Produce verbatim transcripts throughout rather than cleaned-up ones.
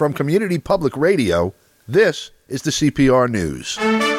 From Community Public Radio, this is the C P R News.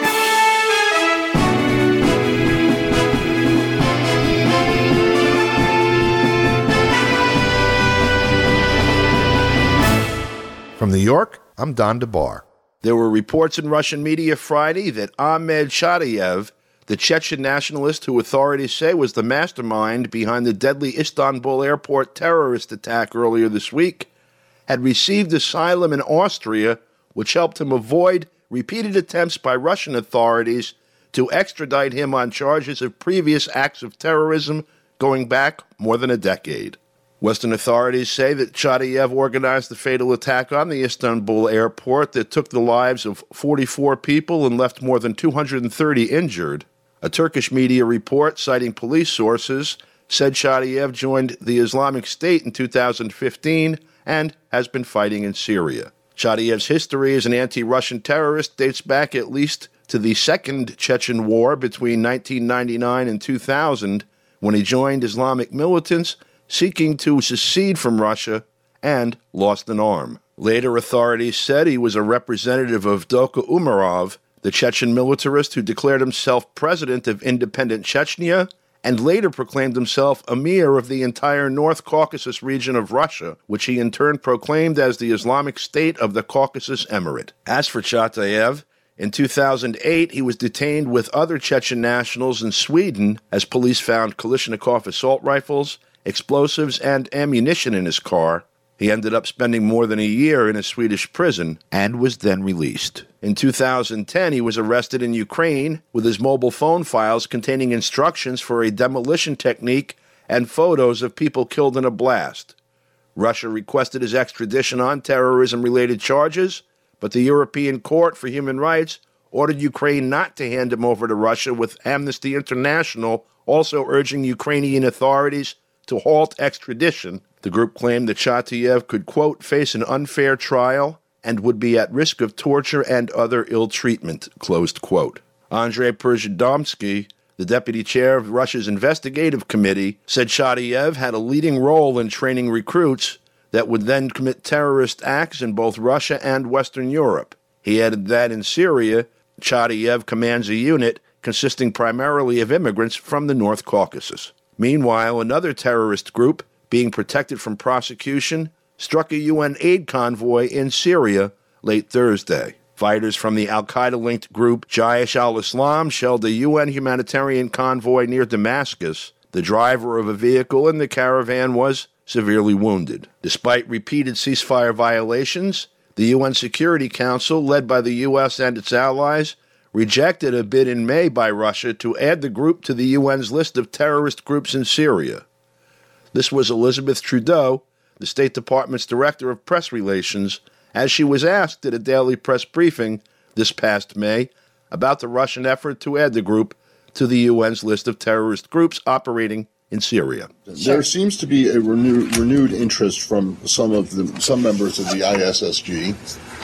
From New York, I'm Don DeBar. There were reports in Russian media Friday that Ahmed Shadayev, the Chechen nationalist who authorities say was the mastermind behind the deadly Istanbul airport terrorist attack earlier this week, had received asylum in Austria, which helped him avoid repeated attempts by Russian authorities to extradite him on charges of previous acts of terrorism going back more than a decade. Western authorities say that Shadayev organized the fatal attack on the Istanbul airport that took the lives of forty-four people and left more than two hundred thirty injured. A Turkish media report, citing police sources, said Shadayev joined the Islamic State in two thousand fifteen and has been fighting in Syria. Shadayev's history as an anti-Russian terrorist dates back at least to the Second Chechen War between nineteen ninety-nine and two thousand, when he joined Islamic militants seeking to secede from Russia and lost an arm. Later, authorities said he was a representative of Doka Umarov, the Chechen militarist who declared himself president of independent Chechnya and later proclaimed himself emir of the entire North Caucasus region of Russia, which he in turn proclaimed as the Islamic State of the Caucasus Emirate. As for Shadayev, in two thousand eight, he was detained with other Chechen nationals in Sweden as police found Kalashnikov assault rifles, explosives, and ammunition in his car. He ended up spending more than a year in a Swedish prison and was then released. In two thousand ten, he was arrested in Ukraine with his mobile phone files containing instructions for a demolition technique and photos of people killed in a blast. Russia requested his extradition on terrorism-related charges, but the European Court for Human Rights ordered Ukraine not to hand him over to Russia, with Amnesty International also urging Ukrainian authorities to halt extradition. The group claimed that Shadayev could, quote, face an unfair trial and would be at risk of torture and other ill treatment, closed quote. Andrei Przezdomsky, the deputy chair of Russia's investigative committee, said Shadayev had a leading role in training recruits that would then commit terrorist acts in both Russia and Western Europe. He added that in Syria, Shadayev commands a unit consisting primarily of immigrants from the North Caucasus. Meanwhile, another terrorist group, being protected from prosecution, struck a U N aid convoy in Syria late Thursday. Fighters from the al-Qaeda-linked group Jaish al-Islam shelled a U N humanitarian convoy near Damascus. The driver of a vehicle in the caravan was severely wounded. Despite repeated ceasefire violations, the U N Security Council, led by the U S and its allies, rejected a bid in May by Russia to add the group to the U N's list of terrorist groups in Syria. This was Elizabeth Trudeau, the State Department's Director of Press Relations, as she was asked at a daily press briefing this past May about the Russian effort to add the group to the U N's list of terrorist groups operating in Syria. There seems to be a renewed, renewed interest from some of the some members of the I S S G,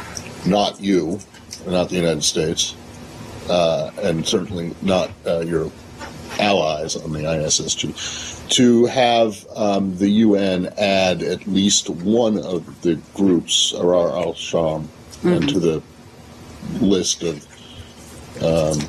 not you, not the United States, uh, and certainly not uh, your allies on the I S S G, to have um, the U N add at least one of the groups, Ahrar al-Sham, mm-hmm. to the list of um,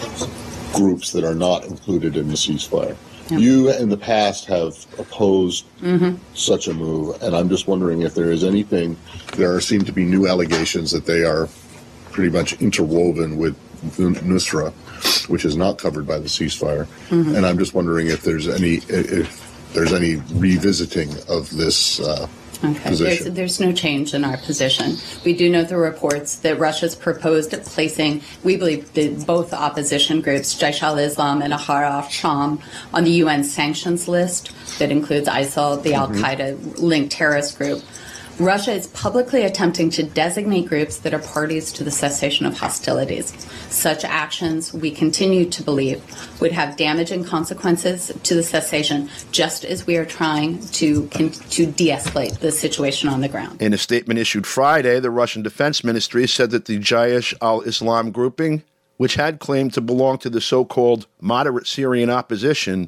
groups that are not included in the ceasefire. Yep. You, in the past, have opposed mm-hmm. such a move, and I'm just wondering if there is anything. There seem to be new allegations that they are pretty much interwoven with Nusra, which is not covered by the ceasefire, mm-hmm. and I'm just wondering if there's any if there's any revisiting of this uh, okay. position. There's, there's no change in our position. We do know the reports that Russia's proposed placing, we believe, the, both opposition groups, Jaish al-Islam and Ahrar al-Sham, on the U N sanctions list that includes ISIL, the mm-hmm. al-Qaeda-linked terrorist group. Russia is publicly attempting to designate groups that are parties to the cessation of hostilities. Such actions, we continue to believe, would have damaging consequences to the cessation, just as we are trying to to de-escalate the situation on the ground. In a statement issued Friday, the Russian Defense Ministry said that the Jaish al-Islam grouping, which had claimed to belong to the so-called moderate Syrian opposition,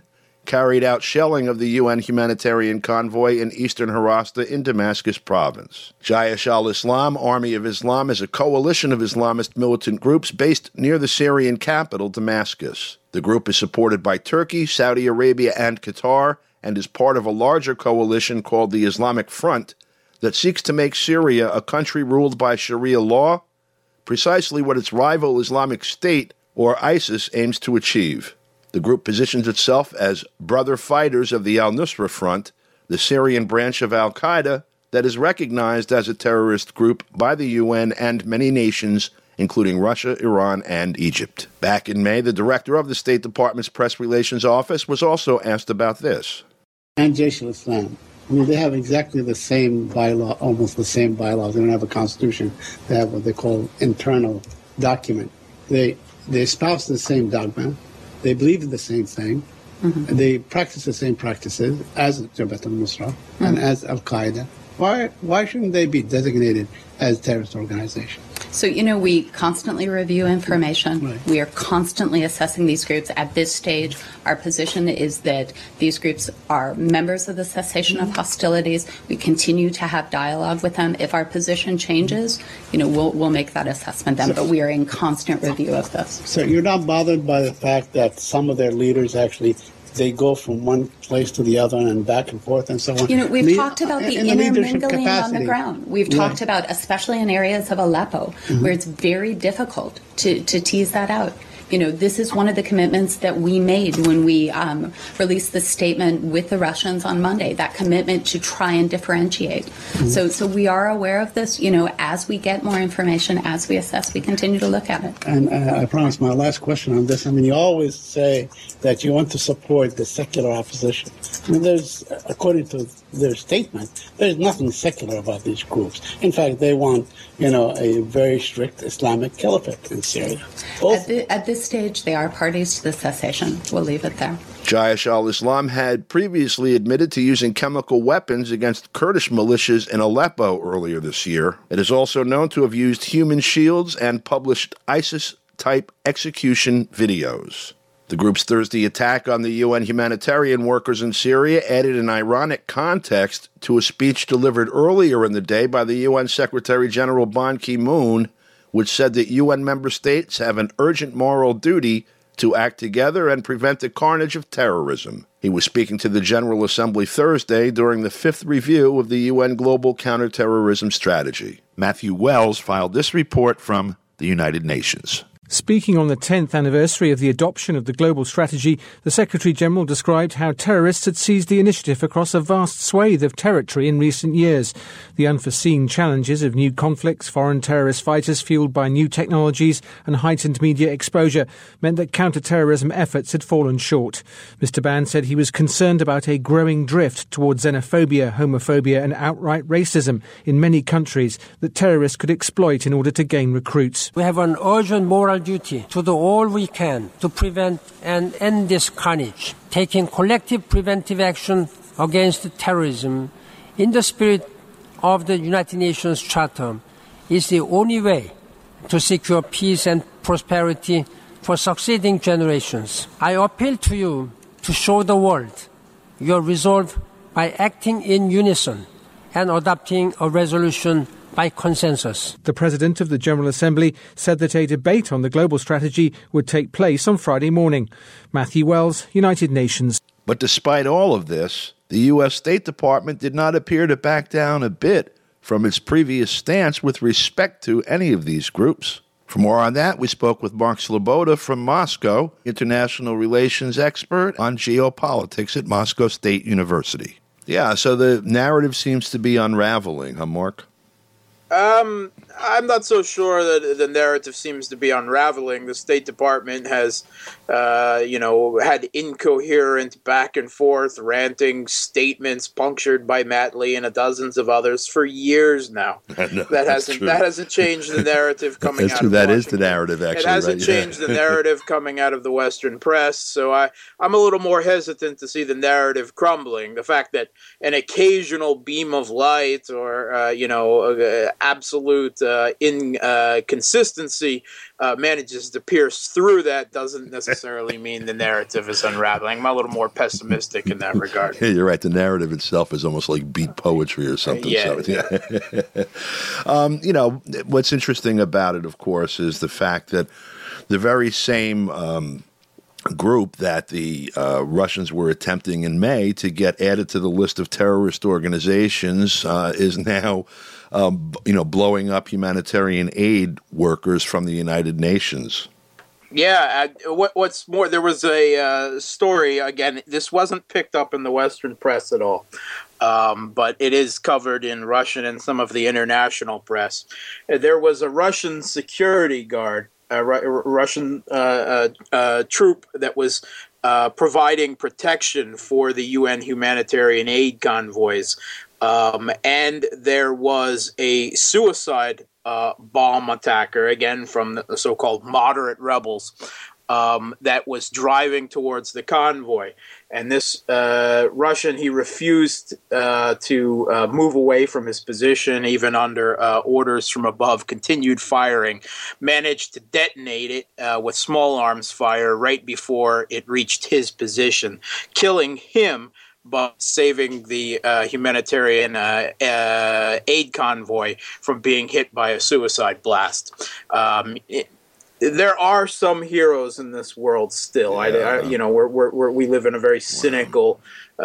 carried out shelling of the U N humanitarian convoy in eastern Harasta in Damascus province. Jaish al-Islam, Army of Islam, is a coalition of Islamist militant groups based near the Syrian capital, Damascus. The group is supported by Turkey, Saudi Arabia, and Qatar, and is part of a larger coalition called the Islamic Front that seeks to make Syria a country ruled by Sharia law, precisely what its rival Islamic State, or ISIS, aims to achieve. The group positions itself as brother fighters of the al-Nusra Front, the Syrian branch of al-Qaeda that is recognized as a terrorist group by the U N and many nations, including Russia, Iran, and Egypt. Back in May, the director of the State Department's Press Relations Office was also asked about this. And Jaish al-Islam. I mean, they have exactly the same bylaw, almost the same bylaws. They don't have a constitution. They have what they call internal document. They they espouse the same dogma. They believe in the same thing. Mm-hmm. They practice the same practices as Jabhat al-Nusra mm-hmm. and as Al-Qaeda. Why why shouldn't they be designated as terrorist organizations? So, you know, we constantly review information. Right. We are constantly assessing these groups. At this stage, our position is that these groups are members of the cessation of hostilities. We continue to have dialogue with them. If our position changes, you know, we'll we'll make that assessment then. But we are in constant review of this. So you're not bothered by the fact that some of their leaders actually they go from one place to the other and back and forth and so on. You know, we've Le- talked about the in intermingling the on the ground. We've right. talked about, especially in areas of Aleppo, mm-hmm. where it's very difficult to, to tease that out. You know, this is one of the commitments that we made when we um, released the statement with the Russians on Monday, that commitment to try and differentiate. Mm-hmm. So so we are aware of this. You know, as we get more information, as we assess, we continue to look at it. And uh, I promise my last question on this. I mean, you always say that you want to support the secular opposition. I mean, there's, according to their statement, there's nothing secular about these groups. In fact, they want, you know, a very strict Islamic caliphate in Syria. At, the, at this stage, they are parties to the cessation. We'll leave it there. Jaish al-Islam had previously admitted to using chemical weapons against Kurdish militias in Aleppo earlier this year. It is also known to have used human shields and published ISIS-type execution videos. The group's Thursday attack on the U N humanitarian workers in Syria added an ironic context to a speech delivered earlier in the day by the U N Secretary-General Ban Ki-moon, which said that U N member states have an urgent moral duty to act together and prevent the carnage of terrorism. He was speaking to the General Assembly Thursday during the fifth review of the U N Global Counterterrorism Strategy. Matthew Wells filed this report from the United Nations. Speaking on the tenth anniversary of the adoption of the global strategy, the Secretary-General described how terrorists had seized the initiative across a vast swathe of territory in recent years. The unforeseen challenges of new conflicts, foreign terrorist fighters fueled by new technologies and heightened media exposure meant that counter-terrorism efforts had fallen short. Mister Ban said he was concerned about a growing drift towards xenophobia, homophobia and outright racism in many countries that terrorists could exploit in order to gain recruits. We have an urgent moral duty to do all we can to prevent and end this carnage, taking collective preventive action against terrorism in the spirit of the United Nations Charter is the only way to secure peace and prosperity for succeeding generations. I appeal to you to show the world your resolve by acting in unison and adopting a resolution by consensus. The President of the General Assembly said that a debate on the global strategy would take place on Friday morning. Matthew Wells, United Nations. But despite all of this, the U S State Department did not appear to back down a bit from its previous stance with respect to any of these groups. For more on that, we spoke with Mark Sloboda from Moscow, international relations expert on geopolitics at Moscow State University. Yeah, so the narrative seems to be unraveling, huh, Mark? Um, I'm not so sure that the narrative seems to be unraveling. The State Department has, uh, you know, had incoherent back and forth ranting statements punctured by Matt Lee and a dozens of others for years now. No, that hasn't true. that hasn't changed the narrative coming that's out true. of That Washington. is the narrative, actually. It hasn't right? changed yeah. the narrative coming out of the Western press. So I, I'm a little more hesitant to see the narrative crumbling. The fact that an occasional beam of light or, uh, you know, uh, absolute uh, inconsistency uh, manages to pierce through that doesn't necessarily mean the narrative is unraveling. I'm a little more pessimistic in that regard. Yeah, you're right. The narrative itself is almost like beat poetry or something. Yeah. So, yeah. um, you know, what's interesting about it, of course, is the fact that the very same um, group that the uh, Russians were attempting in May to get added to the list of terrorist organizations uh, is now, um, you know, blowing up humanitarian aid workers from the United Nations. Yeah, uh, what, what's more, there was a uh, story, again, this wasn't picked up in the Western press at all, um, but it is covered in Russian and some of the international press. Uh, there was a Russian security guard, a Ru- Russian uh, uh, uh, troop that was uh, providing protection for the U N humanitarian aid convoys, um, and there was a suicide Uh, bomb attacker, again from the so-called moderate rebels, um, that was driving towards the convoy. And this uh, Russian, he refused uh, to uh, move away from his position, even under uh, orders from above, continued firing, managed to detonate it uh, with small arms fire right before it reached his position, killing him, but saving the uh, humanitarian uh, uh, aid convoy from being hit by a suicide blast. Um, it, there are some heroes in this world still. Yeah. I, I, you know, we're, we're, we're, we live in a very cynical,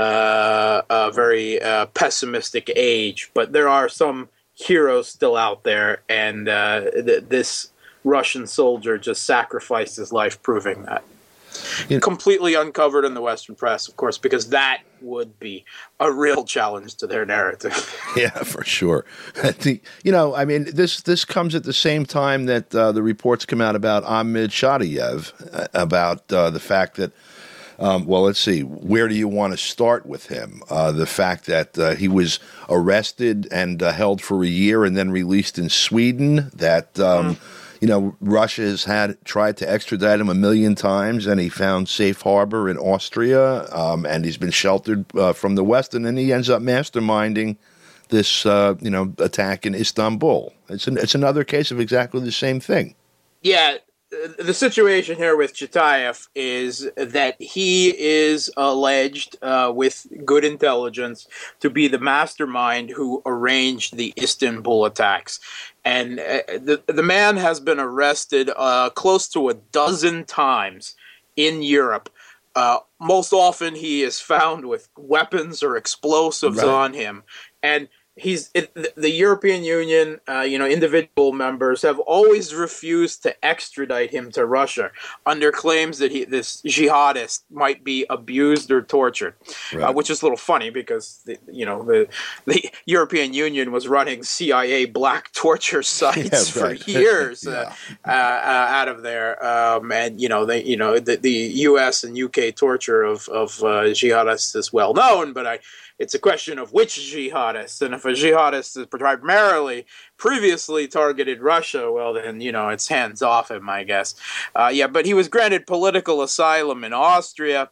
uh, uh, very uh, pessimistic age, but there are some heroes still out there, and uh, th- this Russian soldier just sacrificed his life proving that. You know, completely uncovered in the Western press, of course, because that would be a real challenge to their narrative. Yeah, for sure. I think, you know, I mean, this this comes at the same time that uh, the reports come out about Ahmed Shadayev, uh, about uh, the fact that, um, well, let's see, where do you want to start with him? Uh, the fact that uh, he was arrested and uh, held for a year and then released in Sweden, that... Um, mm. You know, Russia has had tried to extradite him a million times, and he found safe harbor in Austria, um, and he's been sheltered uh, from the West, and then he ends up masterminding this, uh, you know, attack in Istanbul. It's an, it's another case of exactly the same thing. Yeah, the situation here with Chatayev is that he is alleged uh, with good intelligence to be the mastermind who arranged the Istanbul attacks. And uh, the, the man has been arrested uh, close to a dozen times in Europe. Uh, most often he is found with weapons or explosives right. on him. And he's it, the European Union, uh, you know, individual members have always refused to extradite him to Russia under claims that he, this jihadist might be abused or tortured, right. uh, which is a little funny because, the, you know, the the European Union was running C I A black torture sites yeah, right. for years yeah. uh, uh, out of there, um, and you know, they, you know, the, the U S and U K torture of of uh, jihadists is well known, but I. It's a question of which jihadists, and if a jihadist is primarily previously targeted Russia, well then, you know, it's hands off him, I guess. Uh, yeah, but he was granted political asylum in Austria.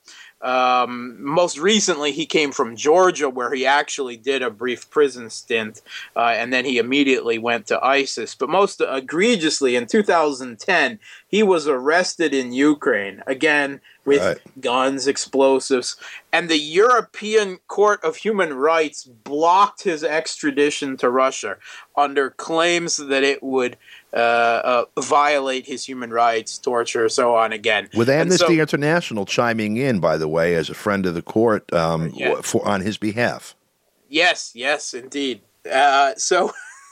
Um, most recently, he came from Georgia, where he actually did a brief prison stint, uh, and then he immediately went to ISIS. But most egregiously, in two thousand ten, he was arrested in Ukraine, again, with right. guns, explosives, and the European Court of Human Rights blocked his extradition to Russia under claims that it would uh, uh, violate his human rights, torture, so on again. With Amnesty so, International chiming in, by the way, as a friend of the court um, yeah. for, on his behalf. Yes, yes, indeed. Uh, so...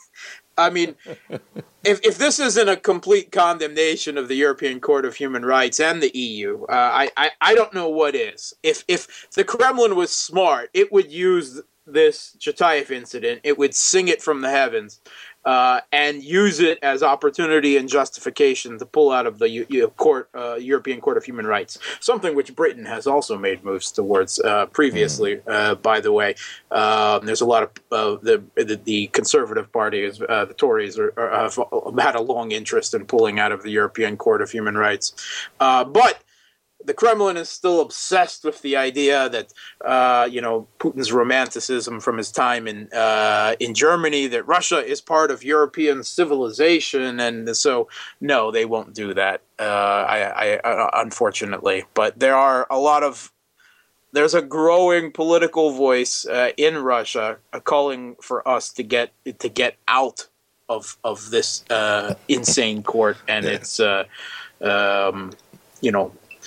I mean, if if this isn't a complete condemnation of the European Court of Human Rights and the E U, uh, I, I I don't know what is. If if the Kremlin was smart, it would use this Chatayev incident, it would sing it from the heavens, uh, and use it as opportunity and justification to pull out of the U- U- court, uh, European Court of Human Rights, something which Britain has also made moves towards uh, previously, uh, by the way. Um, there's a lot of uh, the, the the Conservative Party, is, uh, the Tories, are, are, have had a long interest in pulling out of the European Court of Human Rights. Uh, but the Kremlin is still obsessed with the idea that, uh, you know, Putin's romanticism from his time in uh, in Germany, that Russia is part of European civilization. And so, no, they won't do that, uh, I, I, unfortunately. But there are a lot of, there's a growing political voice uh, in Russia uh, calling for us to get to get out of, of this uh, insane court. And it's, uh, um, you know,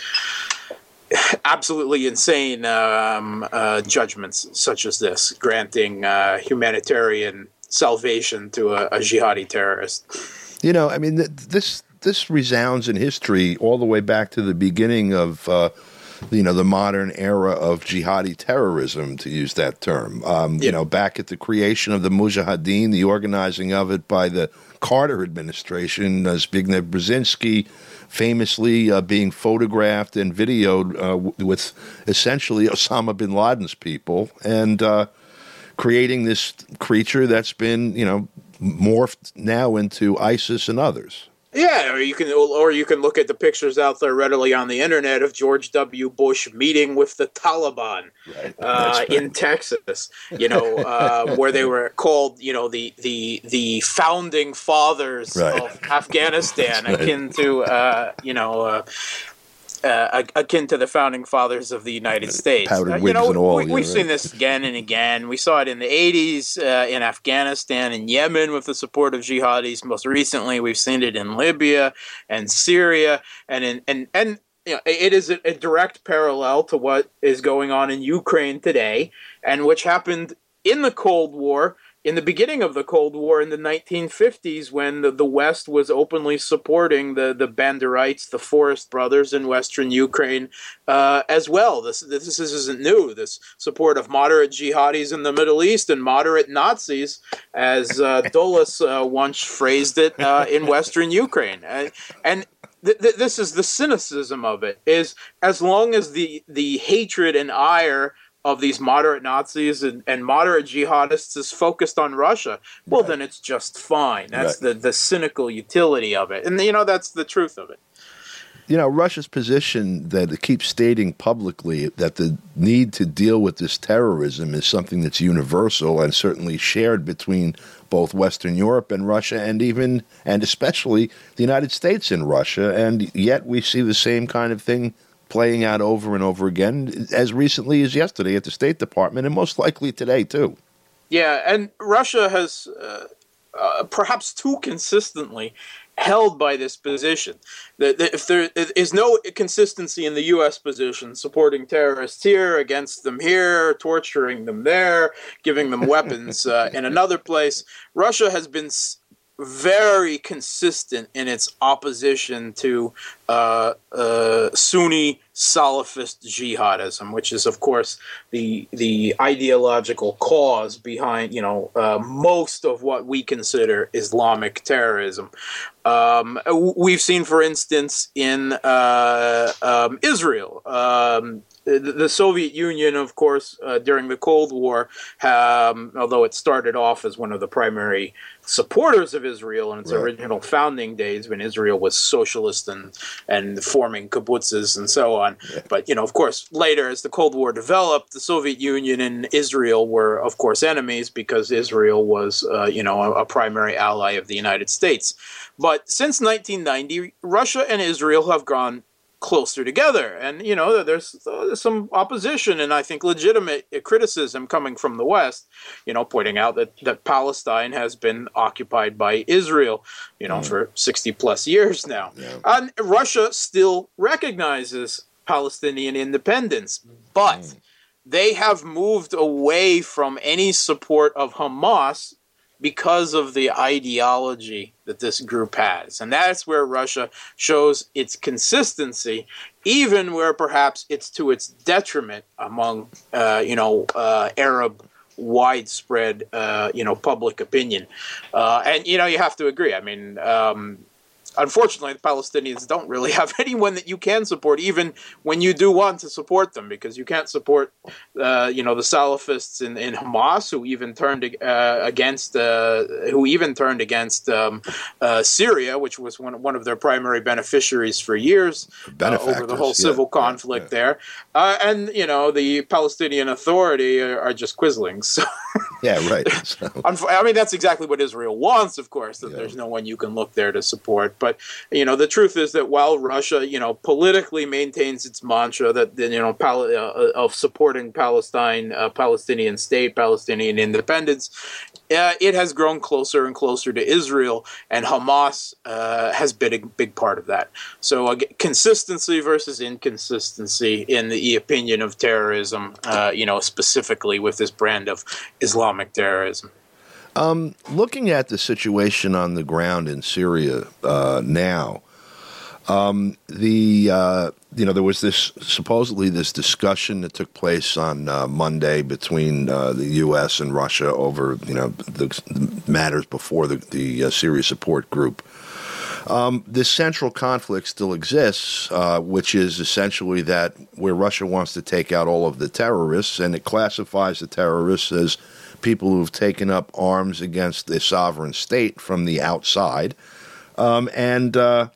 absolutely insane um, uh, judgments such as this, granting uh, humanitarian salvation to a, a jihadi terrorist. You know, I mean, th- this this resounds in history all the way back to the beginning of, uh, you know, the modern era of jihadi terrorism, to use that term. Um, Yeah. You know, back at the creation of the Mujahideen, the organizing of it by the Carter administration, uh, Zbigniew Brzezinski, famously uh, being photographed and videoed uh, w- with essentially Osama bin Laden's people, and uh, creating this creature that's been, you know, morphed now into ISIS and others. Yeah, or you can, or you can look at the pictures out there readily on the internet of George W. Bush meeting with the Taliban Right. uh, Right. in Texas. You know, uh, where they were called, you know, the the the founding fathers Right. of Afghanistan, Right. akin to, uh, you know. Uh, Uh, akin to the founding fathers of the United States. Powdered Uh, you wigs know, and all, we, yeah, we've right. seen this again and again. We saw it in the eighties uh, in Afghanistan and Yemen with the support of jihadis. Most recently, we've seen it in Libya and Syria, and in, and and you know, it is a, a direct parallel to what is going on in Ukraine today, and which happened in the Cold War. In the beginning of the Cold War in the nineteen fifties, when the, the West was openly supporting the, the Banderites, the Forest Brothers in Western Ukraine uh, as well. This, this isn't new. This support of moderate jihadis in the Middle East and moderate Nazis, as uh, Dulles uh, once phrased it, uh, in Western Ukraine. And, and th- th- this is the cynicism of it, is as long as the, the hatred and ire of these moderate Nazis and, and moderate jihadists is focused on Russia, well, Right. then it's just fine. That's Right. the, the cynical utility of it. And, you know, that's the truth of it. You know, Russia's position that it keeps stating publicly that the need to deal with this terrorism is something that's universal and certainly shared between both Western Europe and Russia, and even and especially the United States and Russia. And yet we see the same kind of thing playing out over and over again, as recently as yesterday at the State Department, and most likely today, too. Yeah, and Russia has uh, uh, perhaps too consistently held by this position. That, that if there is no consistency in the U S position, supporting terrorists here, against them here, torturing them there, giving them weapons uh, in another place, Russia has been s- very consistent in its opposition to uh, uh, Sunni Salafist jihadism, which is, of course, the the ideological cause behind, you know, uh, most of what we consider Islamic terrorism. Um, we've seen, for instance, in uh, um, Israel, um, the, the Soviet Union, of course, uh, during the Cold War, um, although it started off as one of the primary supporters of Israel in its Right. original founding days, when Israel was socialist and and forming kibbutzes and so on. Yeah. But, you know, of course, later as the Cold War developed, the Soviet Union and Israel were, of course, enemies because Israel was, uh, you know, a, a primary ally of the United States. But since nineteen ninety, Russia and Israel have gone closer together. And, you know, there's, uh, there's some opposition and I think legitimate criticism coming from the West, you know, pointing out that, that Palestine has been occupied by Israel, you know, mm. for sixty plus years now. Yeah. And Russia still recognizes Palestinian independence, but mm. they have moved away from any support of Hamas because of the ideology that this group has. And that's where Russia shows its consistency, even where perhaps it's to its detriment among, uh, you know, uh, Arab widespread, uh, you know, public opinion. Uh, and, you know, you have to agree. I mean, um, unfortunately, the Palestinians don't really have anyone that you can support, even when you do want to support them, because you can't support, uh, you know, the Salafists in, in Hamas, who even turned uh, against, uh, who even turned against um, uh, Syria, which was one one of their primary beneficiaries for years uh, over the whole civil yeah, conflict yeah, yeah. there, uh, and you know, the Palestinian Authority are, are just quislings. So. Yeah, right. So. I mean, that's exactly what Israel wants, of course, that yeah. there's no one you can look there to support. But, you know, the truth is that while Russia, you know, politically maintains its mantra that, you know, pal- uh, of supporting Palestine, uh, Palestinian state, Palestinian independence, uh, it has grown closer and closer to Israel, and Hamas uh, has been a big part of that. So uh, consistency versus inconsistency in the opinion of terrorism, uh, you know, specifically with this brand of Islamic terrorism. Um, looking at the situation on the ground in Syria uh, now, um, the uh, you know there was this supposedly this discussion that took place on uh, Monday between uh, the U S and Russia over you know the, the matters before the, the uh, Syria support group. Um, this central conflict still exists, uh, which is essentially that where Russia wants to take out all of the terrorists, and it classifies the terrorists as people who've taken up arms against the sovereign state from the outside. Um, and uh,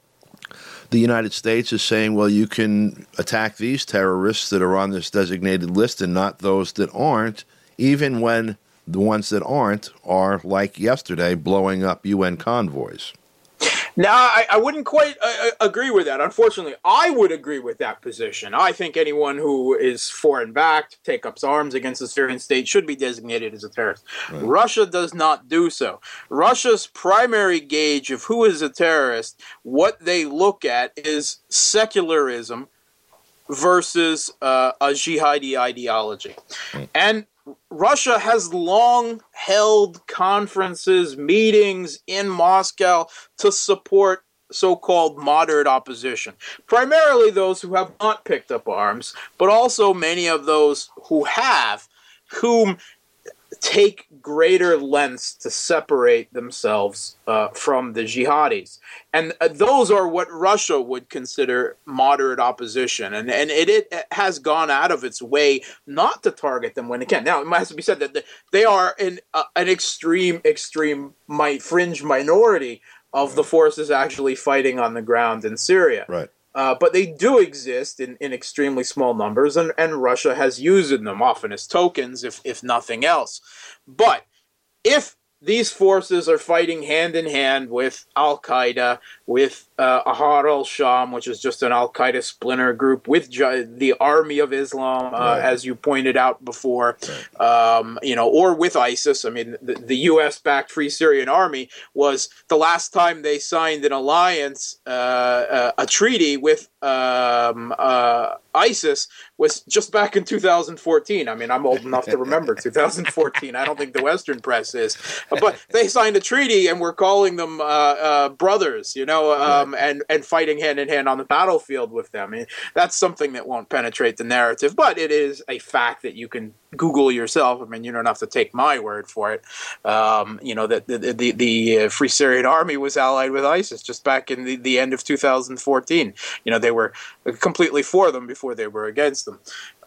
the United States is saying, well, you can attack these terrorists that are on this designated list and not those that aren't, even when the ones that aren't are, like yesterday, blowing up U N convoys. Now, I, I wouldn't quite uh, agree with that. Unfortunately, I would agree with that position. I think anyone who is foreign-backed, take up arms against the Syrian state, should be designated as a terrorist. Right. Russia does not do so. Russia's primary gauge of who is a terrorist, what they look at is secularism versus uh, a jihadi ideology. Right. And Russia has long held conferences, meetings in Moscow to support so-called moderate opposition, primarily those who have not picked up arms, but also many of those who have, whom take greater lengths to separate themselves uh, from the jihadis. And uh, those are what Russia would consider moderate opposition. And, and it, it has gone out of its way not to target them when it can. Now, it has to be said that they are in uh, an extreme, extreme mi- fringe minority of the forces actually fighting on the ground in Syria. Right. Uh, but they do exist in, in extremely small numbers, and, and Russia has used them often as tokens, if if nothing else. But if these forces are fighting hand in hand with Al-Qaeda, with uh, Ahrar al-Sham, which is just an Al-Qaeda splinter group, with J- the Army of Islam, uh, right. as you pointed out before, right. um, you know, or with ISIS. I mean, the, the U S-backed Free Syrian Army was the last time they signed an alliance, uh, uh, a treaty with um, uh, ISIS was just back in two thousand fourteen. I mean, I'm old enough to remember two thousand fourteen. I don't think the Western press is. But they signed a treaty, and we're calling them uh, uh, brothers, you know, um, right. and, and fighting hand-in-hand on the battlefield with them. I mean, that's something that won't penetrate the narrative, but it is a fact that you can Google yourself. I mean, you don't have to take my word for it. Um, you know, that the, the, the Free Syrian Army was allied with ISIS just back in the, the end of two thousand fourteen. You know, they were completely for them before they were against them.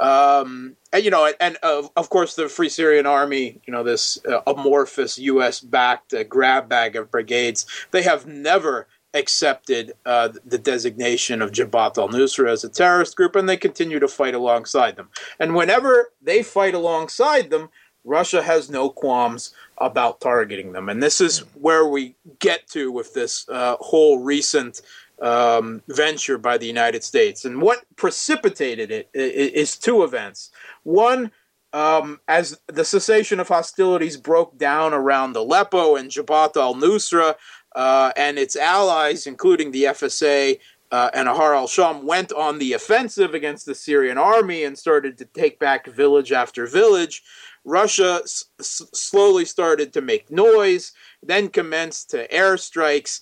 Um, and, you know, and uh, of course the Free Syrian Army, you know, this uh, amorphous U S-backed uh, grab bag of brigades, they have never accepted uh, the designation of Jabhat al-Nusra as a terrorist group, and they continue to fight alongside them. And whenever they fight alongside them, Russia has no qualms about targeting them. And this is where we get to with this uh, whole recent um, venture by the United States. And what precipitated it is two events. One, Um, as the cessation of hostilities broke down around Aleppo, and Jabhat al-Nusra uh, and its allies, including the F S A uh, and Ahrar al-Sham, went on the offensive against the Syrian army and started to take back village after village, Russia s- slowly started to make noise, then commenced to airstrikes,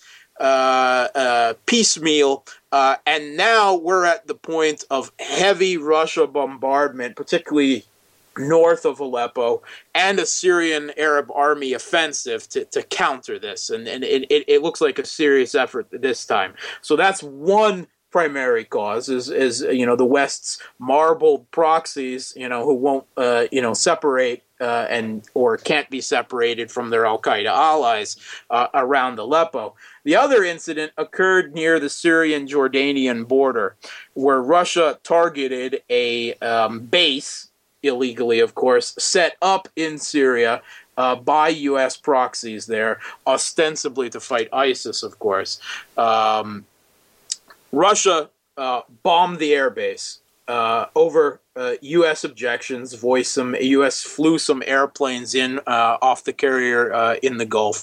uh, uh, piecemeal, uh, and now we're at the point of heavy Russia bombardment, particularly north of Aleppo and a Syrian Arab army offensive to, to counter this. And, and it, it looks like a serious effort this time. So that's one primary cause is, is you know, the West's marbled proxies, you know, who won't, uh, you know, separate uh, and or can't be separated from their al-Qaeda allies uh, around Aleppo. The other incident occurred near the Syrian-Jordanian border, where Russia targeted a um, base, illegally of course, set up in Syria uh, by U S proxies there, ostensibly to fight ISIS, of course. Um, Russia uh, bombed the airbase uh, over uh, U S objections, voiced some, U S flew some airplanes in uh, off the carrier uh, in the Gulf.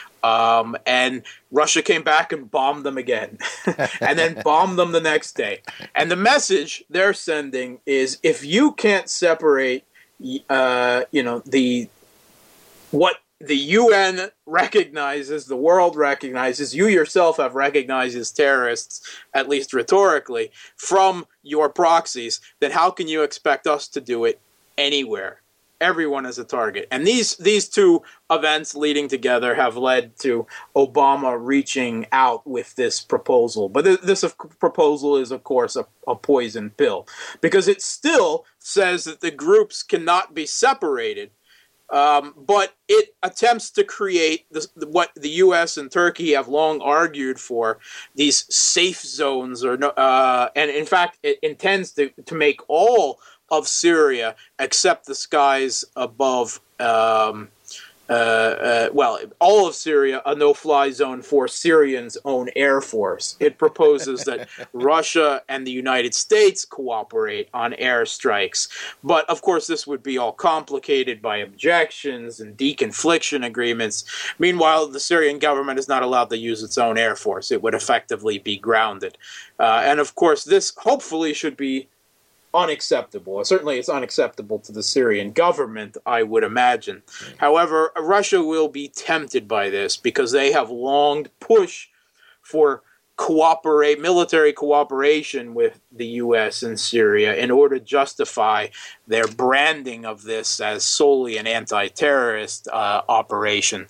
Um, and Russia came back and bombed them again, and then bombed them the next day. And the message they're sending is, if you can't separate, uh, you know, the what the U N recognizes, the world recognizes, you yourself have recognized as terrorists, at least rhetorically, from your proxies, then how can you expect us to do it anywhere? Everyone is a target. And these these two events leading together have led to Obama reaching out with this proposal. But th- this proposal is, of course, a, a poison pill, because it still says that the groups cannot be separated. Um, but it attempts to create this, what the U S and Turkey have long argued for, these safe zones, or uh, and in fact, it intends to, to make all of Syria except the skies above, um, uh, uh, well, all of Syria, a no-fly zone for Syrians' own air force. It proposes that Russia and the United States cooperate on airstrikes. But, of course, this would be all complicated by objections and deconfliction agreements. Meanwhile, the Syrian government is not allowed to use its own air force. It would effectively be grounded. Uh, and, of course, this hopefully should be unacceptable. Certainly it's unacceptable to the Syrian government, I would imagine. Right. However, Russia will be tempted by this because they have long pushed for cooperate military cooperation with the U S in Syria in order to justify their branding of this as solely an anti-terrorist uh, operation.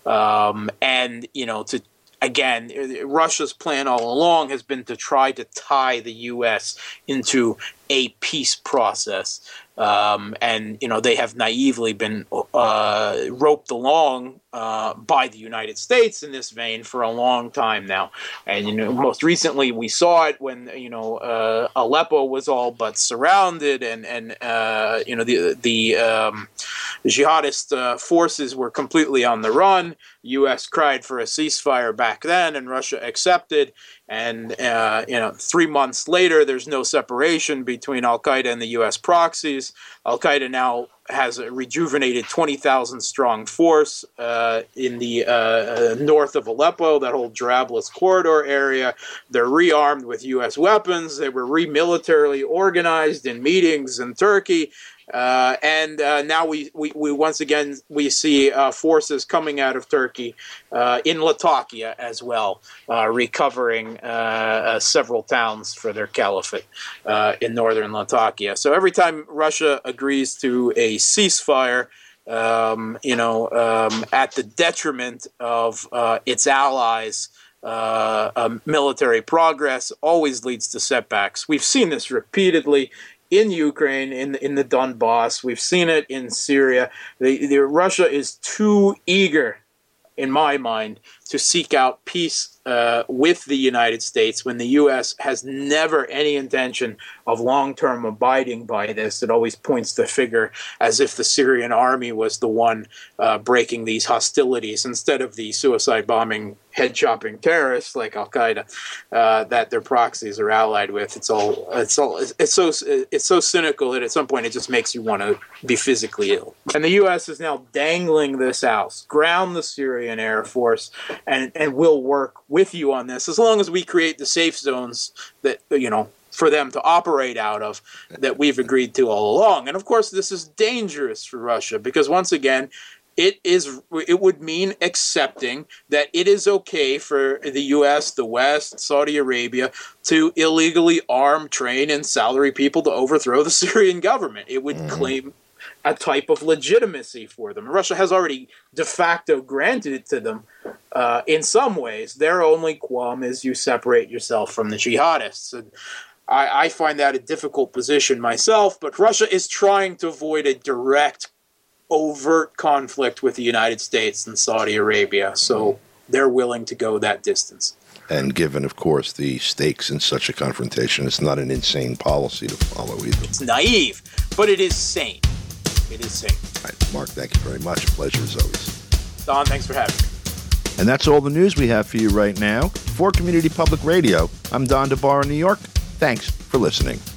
Um, and, you know, to Again, Russia's plan all along has been to try to tie the U S into a peace process. Um, and, you know, they have naively been uh, roped along uh, by the United States in this vein for a long time now. And, you know, most recently we saw it when, you know, uh, Aleppo was all but surrounded, and, and uh, you know, the, the um, jihadist uh, forces were completely on the run. U S cried for a ceasefire back then, and Russia accepted. And, uh, you know, three months later, there's no separation between al-Qaeda and the U S proxies. Al-Qaeda now has a rejuvenated twenty thousand strong force uh, in the uh, north of Aleppo, that whole Jarablus corridor area. They're rearmed with U S weapons. They were re-militarily organized in meetings in Turkey. Uh, and uh, now we, we, we once again we see uh, forces coming out of Turkey uh, in Latakia as well, uh, recovering uh, uh, several towns for their caliphate uh, in northern Latakia. So every time Russia agrees to a ceasefire, um, you know, um, at the detriment of uh, its allies, uh, um, military progress always leads to setbacks. We've seen this repeatedly in Ukraine, in in the Donbass. We've seen it in Syria. The, the, Russia is too eager, in my mind, to seek out peace uh, with the United States when the U S has never any intention of long-term abiding by this. It always points the finger as if the Syrian army was the one uh, breaking these hostilities instead of the suicide-bombing, head-chopping terrorists like Al-Qaeda uh, that their proxies are allied with. It's all it's all it's so it's so cynical that at some point it just makes you want to be physically ill. And the U S is now dangling this out: ground the Syrian Air Force, and and we'll work with you on this as long as we create the safe zones that, you know, for them to operate out of, that we've agreed to all along. And of course, this is dangerous for Russia because, once again, it is it would mean accepting that it is okay for the U S, the West, Saudi Arabia to illegally arm, train, and salary people to overthrow the Syrian government. It would mm-hmm. claim a type of legitimacy for them. Russia has already de facto granted it to them uh, in some ways. Their only qualm is you separate yourself from the jihadists. And I, I find that a difficult position myself, but Russia is trying to avoid a direct, overt conflict with the United States and Saudi Arabia, so they're willing to go that distance. And given, of course, the stakes in such a confrontation, it's not an insane policy to follow either. It's naive, but it is sane. It is sane. All right, Mark, thank you very much. A pleasure as always. Don, thanks for having me. And that's all the news we have for you right now. For Community Public Radio, I'm Don DeBar in New York. Thanks for listening.